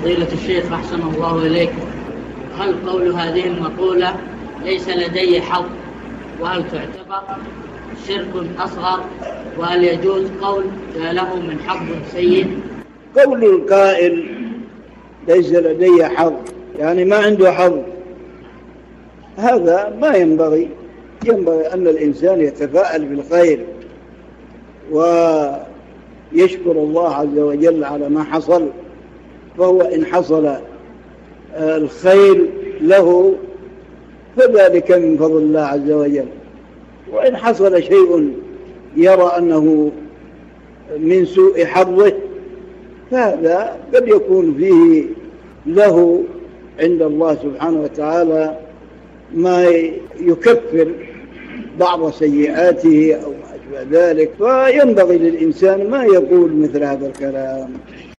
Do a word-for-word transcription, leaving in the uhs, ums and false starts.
فضيلة الشيخ أحسن الله إليك، هل قول هذه المقولة ليس لدي حظ وهل تعتبر شرك أصغر؟ وهل يجوز قول له من حظ سيء؟ قول القائل ليس لدي حظ يعني ما عنده حظ، هذا ما ينبغي. ينبغي أن الإنسان يتفاءل بالخير ويشكر الله عز وجل على ما حصل، فهو إن حصل الخير له فذلك من فضل الله عز وجل، وإن حصل شيء يرى أنه من سوء حظه فهذا قد يكون فيه له عند الله سبحانه وتعالى ما يكفر بعض سيئاته أو ما أشبه ذلك، فينبغي للإنسان ما يقول مثل هذا الكلام.